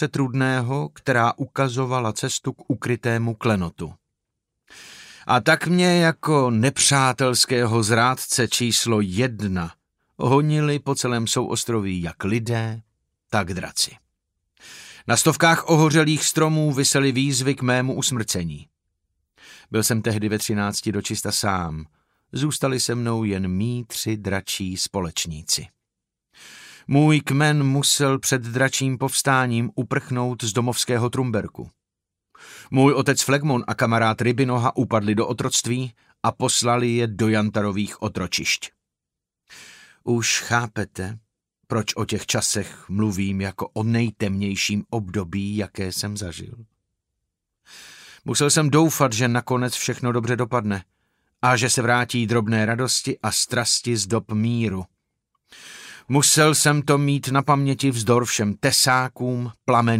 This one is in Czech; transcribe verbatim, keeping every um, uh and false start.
trudného, která ukazovala cestu k ukrytému klenotu. A tak mě jako nepřátelského zrádce číslo jedna honili po celém souostroví jak lidé, tak draci. Na stovkách ohořelých stromů visely výzvy k mému usmrcení. Byl jsem tehdy ve třinácti dočista sám. Zůstali se mnou jen mí tři dračí společníci. Můj kmen musel před dračím povstáním uprchnout z domovského Trumberku. Můj otec Flegmon a kamarád Rybinoha upadli do otroctví a poslali je do jantarových otročišť. Už chápete, proč o těch časech mluvím jako o nejtemnějším období, jaké jsem zažil. Musel jsem doufat, že nakonec všechno dobře dopadne a že se vrátí drobné radosti a strasti z dob míru. Musel jsem to mít na paměti vzdor všem tesákům, plamenům